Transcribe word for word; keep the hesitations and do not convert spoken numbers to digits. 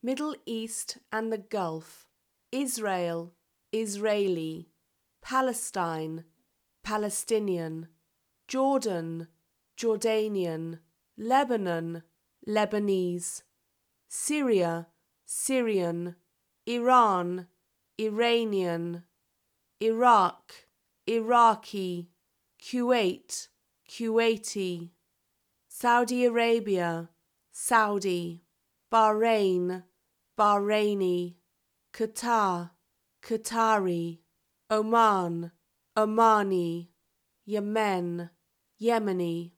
Middle East and the Gulf, Israel, Israeli, Palestine, Palestinian, Jordan, Jordanian, Lebanon, Lebanese, Syria, Syrian, Iran, Iranian, Iraq, Iraqi, Kuwait, Kuwaiti, Saudi Arabia, Saudi, Bahrain, Bahraini, Qatar, Qatari, Oman, Omani, Yemen, Yemeni.